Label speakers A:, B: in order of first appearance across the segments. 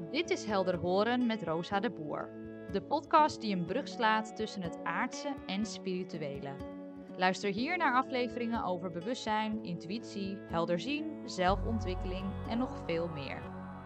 A: Dit is Helder Horen met Rosa de Boer. De podcast die een brug slaat tussen het aardse en spirituele. Luister hier naar afleveringen over bewustzijn, intuïtie, helder zien, zelfontwikkeling en nog veel meer.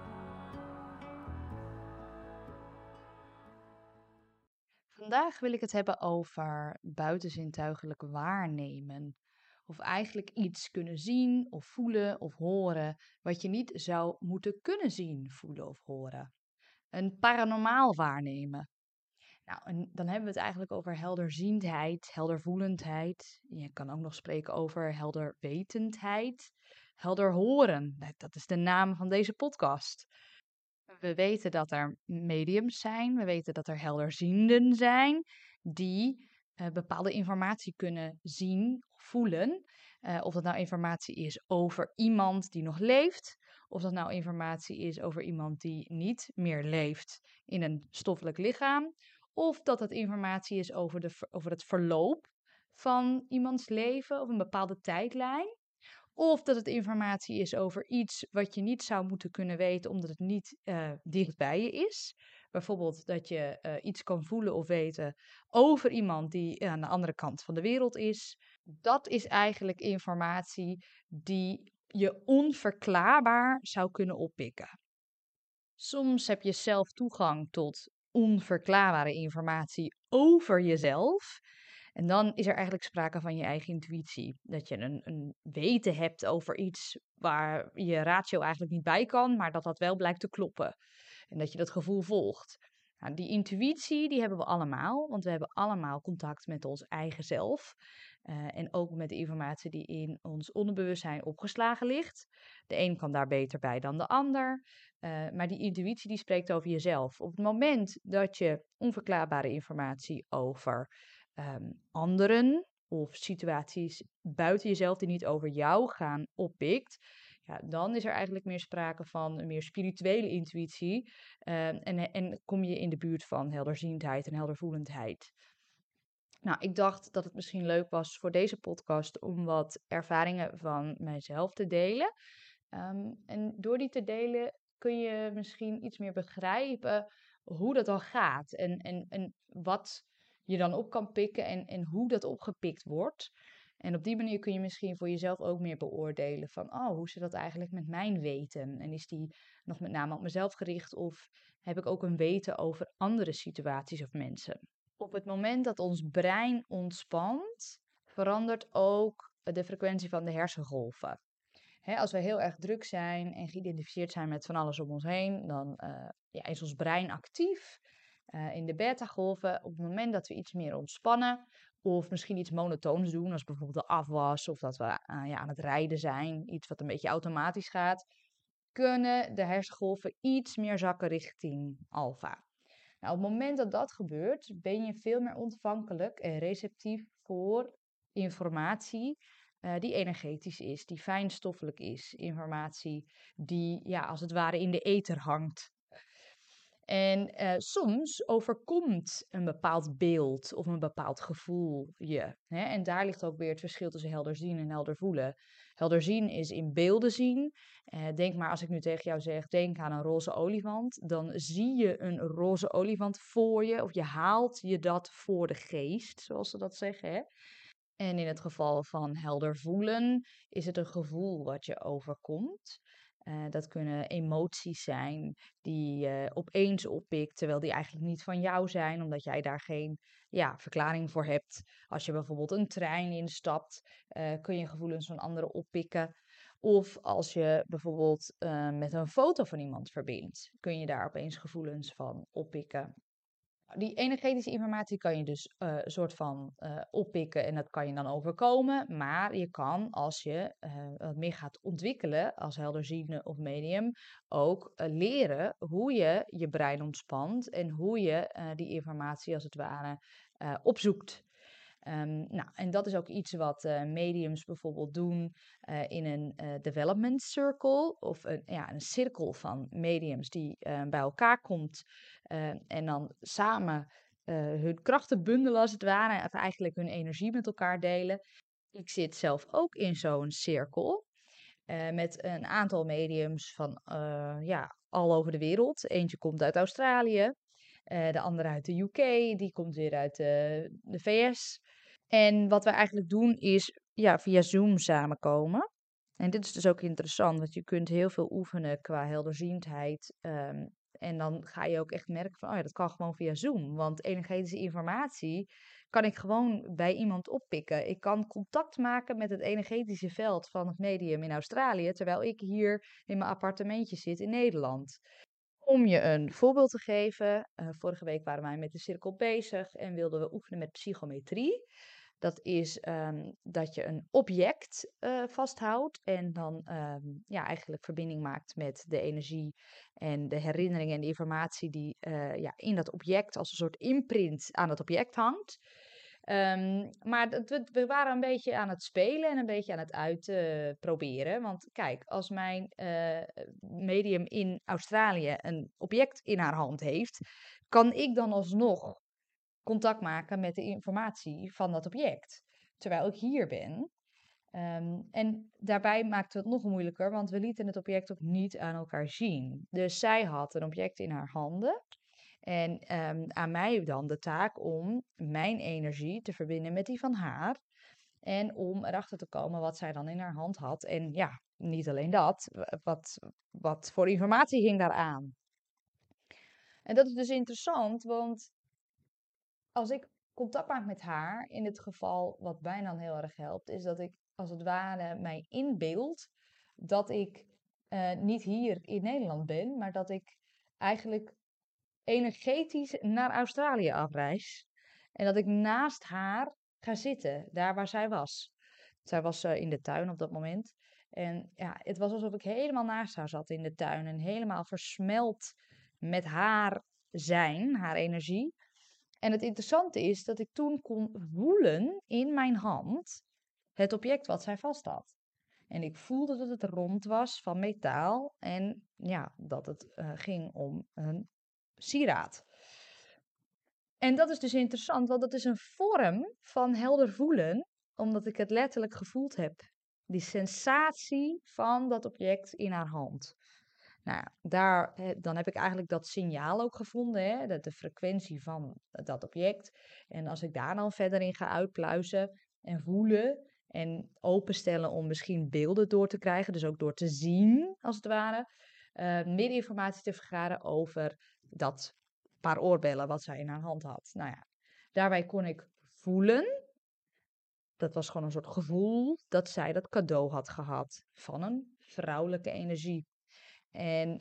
A: Vandaag wil ik het hebben over buitenzintuigelijk waarnemen. Of eigenlijk iets kunnen zien of voelen of horen wat je niet zou moeten kunnen zien, voelen of horen. Een paranormaal waarnemen. Nou, en dan hebben we het eigenlijk over helderziendheid, heldervoelendheid. Je kan ook nog spreken over helderwetendheid, helder horen. Dat is de naam van deze podcast. We weten dat er mediums zijn, we weten dat er helderzienden zijn die bepaalde informatie kunnen zien of voelen. Of dat nou informatie is over iemand die nog leeft, of dat nou informatie is over iemand die niet meer leeft in een stoffelijk lichaam, of dat het informatie is over het verloop van iemands leven of een bepaalde tijdlijn. Of dat het informatie is over iets wat je niet zou moeten kunnen weten omdat het niet dicht bij je is. Bijvoorbeeld dat je iets kan voelen of weten over iemand die aan de andere kant van de wereld is. Dat is eigenlijk informatie die je onverklaarbaar zou kunnen oppikken. Soms heb je zelf toegang tot onverklaarbare informatie over jezelf. En dan is er eigenlijk sprake van je eigen intuïtie. Dat je een weten hebt over iets waar je ratio eigenlijk niet bij kan, maar dat wel blijkt te kloppen. En dat je dat gevoel volgt. Nou, die intuïtie die hebben we allemaal, want we hebben allemaal contact met ons eigen zelf. En ook met de informatie die in ons onderbewustzijn opgeslagen ligt. De een kan daar beter bij dan de ander. Maar die intuïtie die spreekt over jezelf. Op het moment dat je onverklaarbare informatie over anderen of situaties buiten jezelf die niet over jou gaan oppikt, ja, dan is er eigenlijk meer sprake van een meer spirituele intuïtie en kom je in de buurt van helderziendheid en heldervoelendheid. Nou, ik dacht dat het misschien leuk was voor deze podcast om wat ervaringen van mijzelf te delen. En door die te delen kun je misschien iets meer begrijpen hoe dat dan gaat en wat je dan op kan pikken en hoe dat opgepikt wordt. En op die manier kun je misschien voor jezelf ook meer beoordelen van, oh, hoe zit dat eigenlijk met mijn weten? En is die nog met name op mezelf gericht of heb ik ook een weten over andere situaties of mensen? Op het moment dat ons brein ontspant, verandert ook de frequentie van de hersengolven. Als we heel erg druk zijn en geïdentificeerd zijn met van alles om ons heen, dan is ons brein actief in de beta-golven. Op het moment dat we iets meer ontspannen of misschien iets monotoons doen, als bijvoorbeeld de afwas of dat we aan het rijden zijn, iets wat een beetje automatisch gaat, kunnen de hersengolven iets meer zakken richting alfa. Nou, op het moment dat dat gebeurt, ben je veel meer ontvankelijk en receptief voor informatie die energetisch is, die fijnstoffelijk is. Informatie die als het ware in de ether hangt. En soms overkomt een bepaald beeld of een bepaald gevoel je. Hè? En daar ligt ook weer het verschil tussen helder zien en helder voelen. Helder zien is in beelden zien. Denk maar als ik nu tegen jou zeg, denk aan een roze olifant. Dan zie je een roze olifant voor je. Of je haalt je dat voor de geest, zoals ze dat zeggen. Hè? En in het geval van helder voelen is het een gevoel wat je overkomt. Dat kunnen emoties zijn die je opeens oppikt, terwijl die eigenlijk niet van jou zijn, omdat jij daar geen verklaring voor hebt. Als je bijvoorbeeld een trein instapt, kun je gevoelens van anderen oppikken. Of als je bijvoorbeeld met een foto van iemand verbindt, kun je daar opeens gevoelens van oppikken. Die energetische informatie kan je dus soort van oppikken en dat kan je dan overkomen. Maar je kan, als je wat meer gaat ontwikkelen als helderziende of medium, ook leren hoe je je brein ontspant en hoe je die informatie als het ware opzoekt. En dat is ook iets wat mediums bijvoorbeeld doen in een development circle of een cirkel van mediums die bij elkaar komt en dan samen hun krachten bundelen als het ware, of eigenlijk hun energie met elkaar delen. Ik zit zelf ook in zo'n cirkel. met een aantal mediums van al over de wereld. Eentje komt uit Australië, de andere uit de UK, die komt weer uit de VS. En wat we eigenlijk doen is via Zoom samenkomen. En dit is dus ook interessant, want je kunt heel veel oefenen qua helderziendheid. En dan ga je ook echt merken van, dat kan gewoon via Zoom. Want energetische informatie kan ik gewoon bij iemand oppikken. Ik kan contact maken met het energetische veld van het medium in Australië, terwijl ik hier in mijn appartementje zit in Nederland. Om je een voorbeeld te geven, vorige week waren wij met de cirkel bezig en wilden we oefenen met psychometrie. Dat is dat je een object vasthoudt en dan eigenlijk verbinding maakt met de energie en de herinneringen en de informatie die in dat object als een soort imprint aan het object hangt. Maar we waren een beetje aan het spelen en een beetje aan het uitproberen. Want kijk, als mijn medium in Australië een object in haar hand heeft, kan ik dan alsnog contact maken met de informatie van dat object, terwijl ik hier ben. En daarbij maakte het nog moeilijker, want we lieten het object ook niet aan elkaar zien. Dus zij had een object in haar handen. En aan mij dan de taak om mijn energie te verbinden met die van haar. En om erachter te komen wat zij dan in haar hand had. En ja, niet alleen dat, wat voor informatie ging daaraan. En dat is dus interessant, want als ik contact maak met haar, in het geval wat mij dan heel erg helpt, is dat ik als het ware mij inbeeld dat ik niet hier in Nederland ben, maar dat ik eigenlijk energetisch naar Australië afreis. En dat ik naast haar ga zitten, daar waar zij was. Zij was in de tuin op dat moment. En ja, het was alsof ik helemaal naast haar zat in de tuin en helemaal versmelt met haar zijn, haar energie. En het interessante is dat ik toen kon voelen in mijn hand het object wat zij vast had. En ik voelde dat het rond was van metaal en ja, dat het ging om een sieraad. En dat is dus interessant, want dat is een vorm van helder voelen, omdat ik het letterlijk gevoeld heb. Die sensatie van dat object in haar hand. Nou ja, dan heb ik eigenlijk dat signaal ook gevonden, hè, de frequentie van dat object. En als ik daar dan verder in ga uitpluizen en voelen en openstellen om misschien beelden door te krijgen, dus ook door te zien, als het ware, meer informatie te vergaren over dat paar oorbellen wat zij in haar hand had. Nou ja, daarbij kon ik voelen, dat was gewoon een soort gevoel, dat zij dat cadeau had gehad van een vrouwelijke energie. En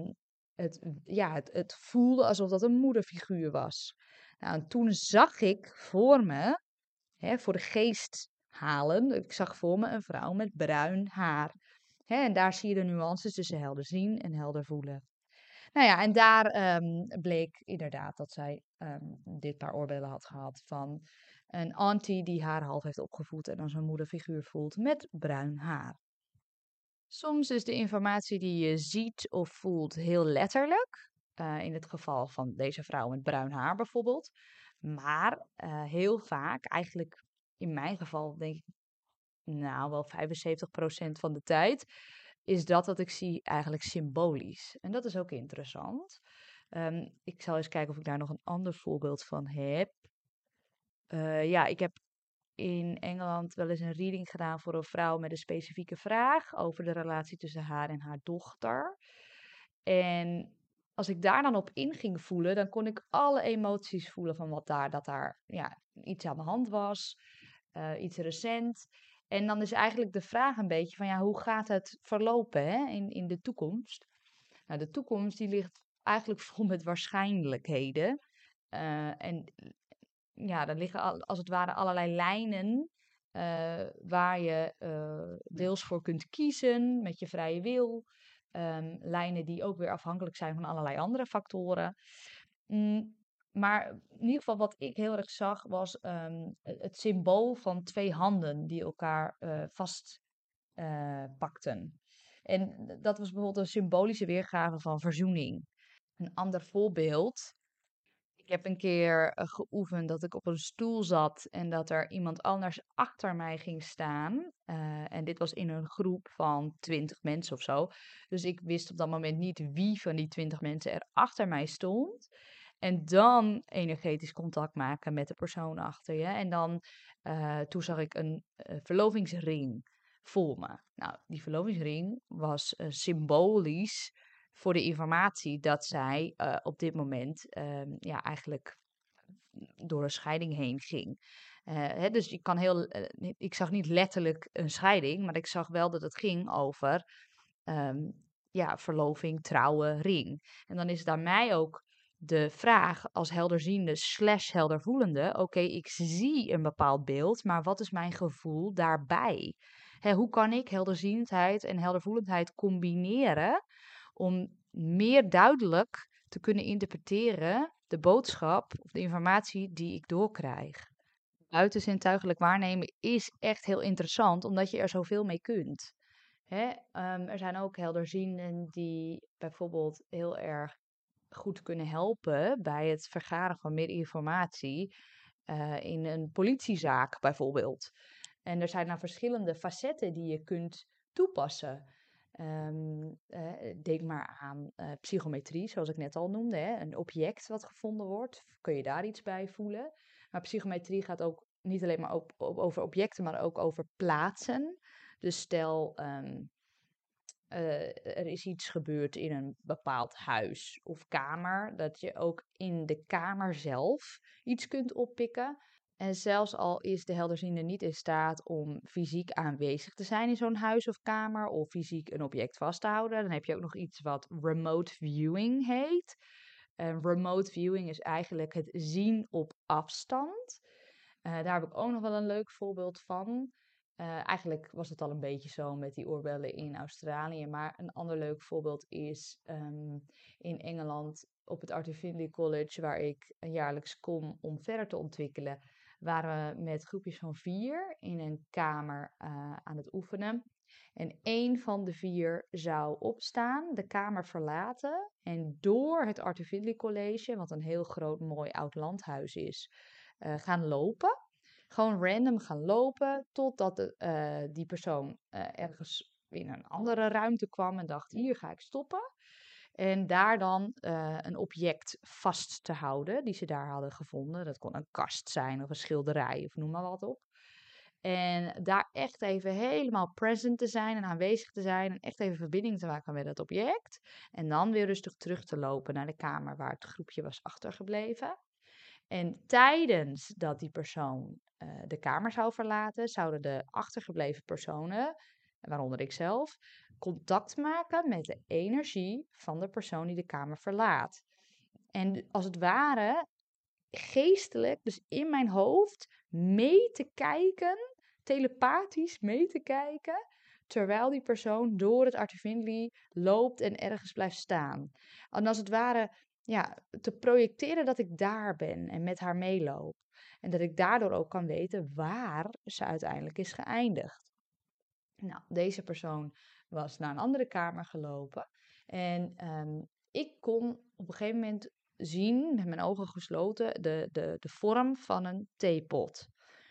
A: het voelde alsof dat een moederfiguur was. Nou, en toen zag ik voor me, voor de geest halen, ik zag voor me een vrouw met bruin haar. En daar zie je de nuances tussen helder zien en helder voelen. Nou ja, en daar bleek inderdaad dat zij dit paar oorbellen had gehad van een auntie die haar half heeft opgevoed en als een moederfiguur voelt met bruin haar. Soms is de informatie die je ziet of voelt heel letterlijk. In het geval van deze vrouw met bruin haar bijvoorbeeld. Maar heel vaak, eigenlijk in mijn geval denk ik, nou wel 75% van de tijd, is dat wat ik zie eigenlijk symbolisch. En dat is ook interessant. Ik zal eens kijken of ik daar nog een ander voorbeeld van heb. Ik heb in Engeland wel eens een reading gedaan voor een vrouw met een specifieke vraag over de relatie tussen haar en haar dochter. En als ik daar dan op in ging voelen, dan kon ik alle emoties voelen van dat daar iets aan de hand was, iets recent. En dan is eigenlijk de vraag een beetje van hoe gaat het verlopen, hè, in de toekomst? Nou, de toekomst die ligt eigenlijk vol met waarschijnlijkheden. En ja, er liggen als het ware allerlei lijnen waar je deels voor kunt kiezen met je vrije wil. Lijnen die ook weer afhankelijk zijn van allerlei andere factoren. Maar in ieder geval wat ik heel erg zag was het symbool van twee handen die elkaar vast pakten. En dat was bijvoorbeeld een symbolische weergave van verzoening. Een ander voorbeeld. heb een keer geoefend dat ik op een stoel zat en dat er iemand anders achter mij ging staan. En dit was in een groep van 20 mensen of zo. Dus ik wist op dat moment niet wie van die 20 mensen er achter mij stond. En dan energetisch contact maken met de persoon achter je. En dan, toen zag ik een verlovingsring voor me. Nou, die verlovingsring was symbolisch voor de informatie dat zij op dit moment ja, eigenlijk door een scheiding heen ging. Hè, dus ik zag niet letterlijk een scheiding, maar ik zag wel dat het ging over ehm, ja, verloving, trouwen, ring. En dan is het aan mij ook de vraag als helderziende slash heldervoelende, oké, ik zie een bepaald beeld, maar wat is mijn gevoel daarbij? Hè, hoe kan ik helderziendheid en heldervoelendheid combineren om meer duidelijk te kunnen interpreteren de boodschap of de informatie die ik doorkrijg? Buitenzintuigelijk waarnemen is echt heel interessant, omdat je er zoveel mee kunt. Hè? Er zijn ook helderzienden die bijvoorbeeld heel erg goed kunnen helpen bij het vergaren van meer informatie in een politiezaak bijvoorbeeld. En er zijn nou verschillende facetten die je kunt toepassen. Denk maar aan psychometrie, zoals ik net al noemde. Hè? Een object wat gevonden wordt, kun je daar iets bij voelen. Maar psychometrie gaat ook niet alleen maar over objecten, maar ook over plaatsen. Dus stel, er is iets gebeurd in een bepaald huis of kamer, dat je ook in de kamer zelf iets kunt oppikken. En zelfs al is de helderziende niet in staat om fysiek aanwezig te zijn in zo'n huis of kamer, of fysiek een object vast te houden, dan heb je ook nog iets wat remote viewing heet. En remote viewing is eigenlijk het zien op afstand. Daar heb ik ook nog wel een leuk voorbeeld van. Eigenlijk was het al een beetje zo met die oorbellen in Australië. Maar een ander leuk voorbeeld is in Engeland op het Arthur Findlay College, waar ik jaarlijks kom om verder te ontwikkelen, waren we met groepjes van 4 in een kamer aan het oefenen. En één van de 4 zou opstaan, de kamer verlaten en door het Arthur Findlay College, wat een heel groot mooi oud landhuis is, gaan lopen. Gewoon random gaan lopen totdat die persoon ergens in een andere ruimte kwam en dacht, hier ga ik stoppen. En daar dan een object vast te houden die ze daar hadden gevonden. Dat kon een kast zijn of een schilderij of noem maar wat op. En daar echt even helemaal present te zijn en aanwezig te zijn en echt even verbinding te maken met het object. En dan weer rustig terug te lopen naar de kamer waar het groepje was achtergebleven. En tijdens dat die persoon de kamer zou verlaten, zouden de achtergebleven personen, waaronder ik zelf, contact maken met de energie van de persoon die de kamer verlaat. En als het ware geestelijk, dus in mijn hoofd, mee te kijken, telepathisch mee te kijken, terwijl die persoon door het Arthur Findlay loopt en ergens blijft staan. En als het ware, ja, te projecteren dat ik daar ben en met haar meeloop. En dat ik daardoor ook kan weten waar ze uiteindelijk is geëindigd. Nou, deze persoon was naar een andere kamer gelopen. En ik kon op een gegeven moment zien, met mijn ogen gesloten, de vorm van een theepot.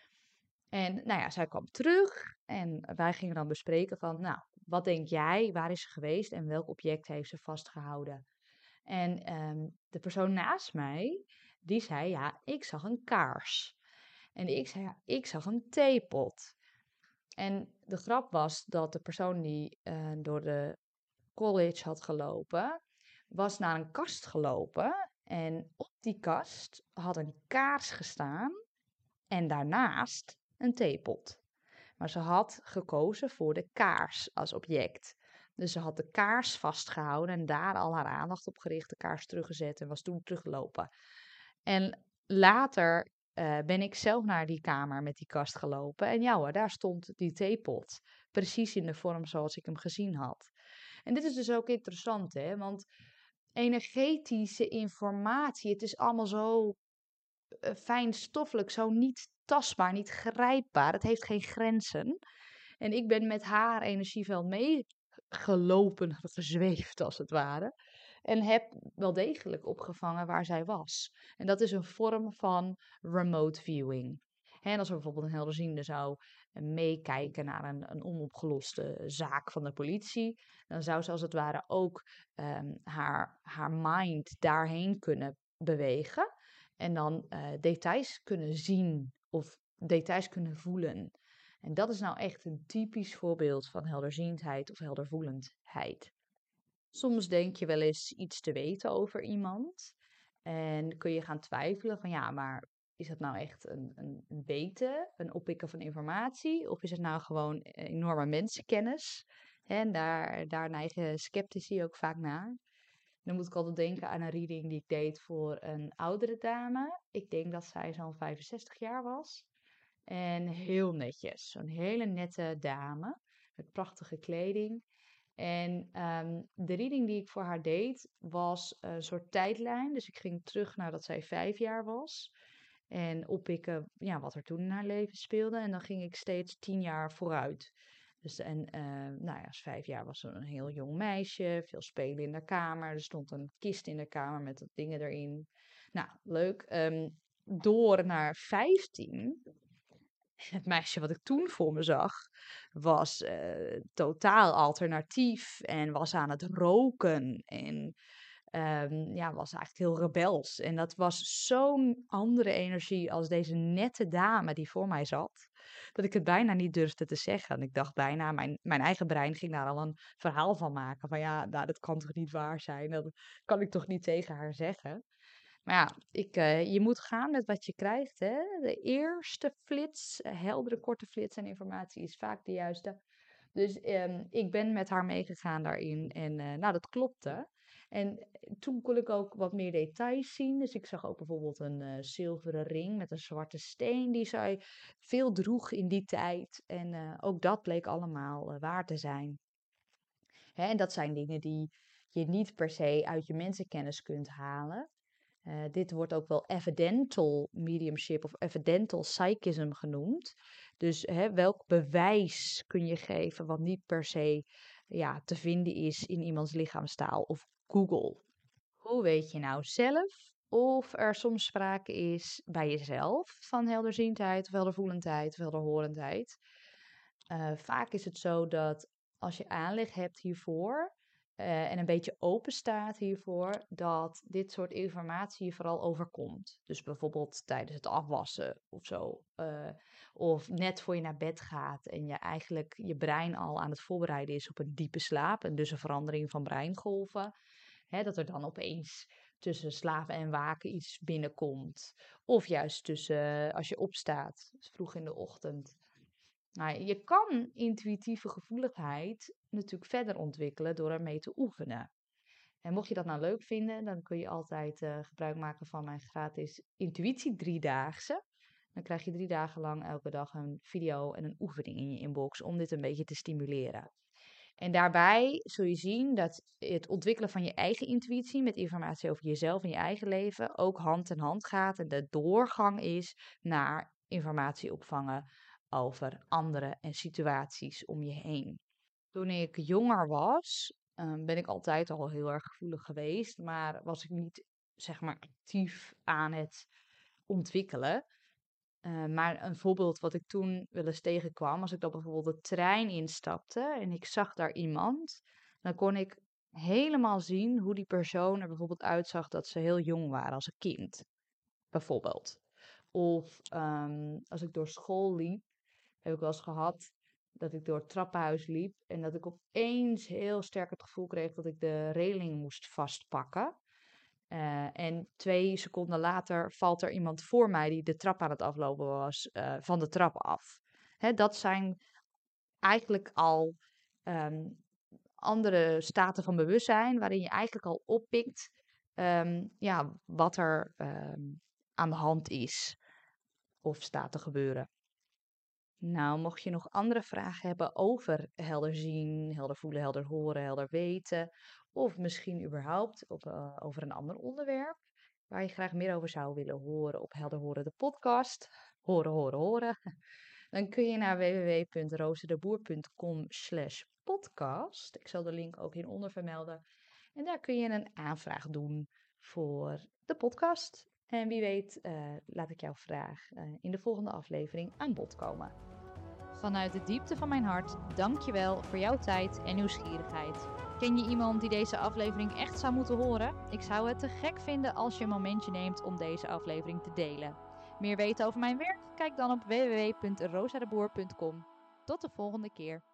A: En nou ja, zij kwam terug en wij gingen dan bespreken van, nou, wat denk jij, waar is ze geweest en welk object heeft ze vastgehouden? En de persoon naast mij, die zei, ja, ik zag een kaars. En ik zei, ja, ik zag een theepot. En de grap was dat de persoon die door de college had gelopen, was naar een kast gelopen. En op die kast had een kaars gestaan en daarnaast een theepot. Maar ze had gekozen voor de kaars als object. Dus ze had de kaars vastgehouden en daar al haar aandacht op gericht, de kaars teruggezet en was toen teruggelopen. En later ben ik zelf naar die kamer met die kast gelopen. En ja hoor, daar stond die theepot. Precies in de vorm zoals ik hem gezien had. En dit is dus ook interessant, hè? Want energetische informatie, het is allemaal zo fijnstoffelijk, zo niet tastbaar, niet grijpbaar. Het heeft geen grenzen. En ik ben met haar energieveld meegelopen, gezweefd als het ware. en heb wel degelijk opgevangen waar zij was. En dat is een vorm van remote viewing. Hè, en als er bijvoorbeeld een helderziende zou meekijken naar een onopgeloste zaak van de politie, dan zou ze als het ware ook haar mind daarheen kunnen bewegen. En dan details kunnen zien of details kunnen voelen. En dat is nou echt een typisch voorbeeld van helderziendheid of heldervoelendheid. Soms denk je wel eens iets te weten over iemand. En kun je gaan twijfelen van ja, maar is dat nou echt een weten, een oppikken van informatie? Of is het nou gewoon enorme mensenkennis? Hè, en daar neigen sceptici ook vaak naar. Dan moet ik altijd denken aan een reading die ik deed voor een oudere dame. Ik denk dat zij zo'n 65 jaar was. En heel netjes. Zo'n hele nette dame. Met prachtige kleding. En de reading die ik voor haar deed was een soort tijdlijn. Dus ik ging terug nadat zij 5 jaar was. En oppikken ja, wat er toen in haar leven speelde. En dan ging ik steeds 10 jaar vooruit. Dus nou ja, als 5 jaar was ze een heel jong meisje. Veel spelen in de kamer. Er stond een kist in de kamer met wat dingen erin. Nou, leuk. Door naar 15. Het meisje wat ik toen voor me zag, was totaal alternatief en was aan het roken en ja, was eigenlijk heel rebels. En dat was zo'n andere energie als deze nette dame die voor mij zat, dat ik het bijna niet durfde te zeggen. En ik dacht bijna, mijn eigen brein ging daar al een verhaal van maken. Van ja, nou, dat kan toch niet waar zijn? Dat kan ik toch niet tegen haar zeggen? Maar ja, je moet gaan met wat je krijgt, hè. De eerste flits, heldere korte flits en informatie is vaak de juiste. Dus ik ben met haar meegegaan daarin en nou, dat klopte. En toen kon ik ook wat meer details zien. Dus ik zag ook bijvoorbeeld een zilveren ring met een zwarte steen die zij veel droeg in die tijd. En ook dat bleek allemaal waar te zijn. Hè, en dat zijn dingen die je niet per se uit je mensenkennis kunt halen. Dit wordt ook wel evidental mediumship of evidental psychism genoemd. Dus welk bewijs kun je geven wat niet per se ja, te vinden is in iemands lichaamstaal of Google? Hoe weet je nou zelf of er soms sprake is bij jezelf van helderziendheid of heldervoelendheid of helderhorendheid? Vaak is het zo dat als je aanleg hebt hiervoor en een beetje open staat hiervoor, dat dit soort informatie je vooral overkomt. Dus bijvoorbeeld tijdens het afwassen of zo. Of net voor je naar bed gaat en je eigenlijk je brein al aan het voorbereiden is op een diepe slaap. En dus een verandering van breingolven. Hè, dat er dan opeens tussen slapen en waken iets binnenkomt. Of juist tussen als je opstaat, vroeg in de ochtend. Nou, je kan intuïtieve gevoeligheid natuurlijk verder ontwikkelen door ermee te oefenen. En mocht je dat nou leuk vinden, dan kun je altijd gebruik maken van mijn gratis intuïtie driedaagse. Dan krijg je 3 dagen lang elke dag een video en een oefening in je inbox om dit een beetje te stimuleren. En daarbij zul je zien dat het ontwikkelen van je eigen intuïtie met informatie over jezelf en je eigen leven ook hand in hand gaat en de doorgang is naar informatie opvangen over anderen en situaties om je heen. Toen ik jonger was, ben ik altijd al heel erg gevoelig geweest, maar was ik niet zeg maar actief aan het ontwikkelen. Maar een voorbeeld wat ik toen wel eens tegenkwam, als ik dan bijvoorbeeld de trein instapte en ik zag daar iemand, dan kon ik helemaal zien hoe die persoon er bijvoorbeeld uitzag dat ze heel jong waren, als een kind, bijvoorbeeld. Of als ik door school liep, heb ik wel eens gehad dat ik door het trappenhuis liep en dat ik opeens heel sterk het gevoel kreeg dat ik de reling moest vastpakken. En 2 seconden later valt er iemand voor mij die de trap aan het aflopen was, van de trap af. Hè, dat zijn eigenlijk al ehm, andere staten van bewustzijn, waarin je eigenlijk al oppikt ja, wat er aan de hand is of staat te gebeuren. Nou, mocht je nog andere vragen hebben over helder zien, helder voelen, helder horen, helder weten, of misschien überhaupt over een ander onderwerp waar je graag meer over zou willen horen op Helder Horen de podcast, horen, horen, horen, dan kun je naar www.roosdeboer.com/podcast. Ik zal de link ook hieronder vermelden. En daar kun je een aanvraag doen voor de podcast. En wie weet laat ik jouw vraag in de volgende aflevering aan bod komen. Vanuit de diepte van mijn hart, dank je wel voor jouw tijd en nieuwsgierigheid. Ken je iemand die deze aflevering echt zou moeten horen? Ik zou het te gek vinden als je een momentje neemt om deze aflevering te delen. Meer weten over mijn werk? Kijk dan op www.rosadeboer.com. Tot de volgende keer.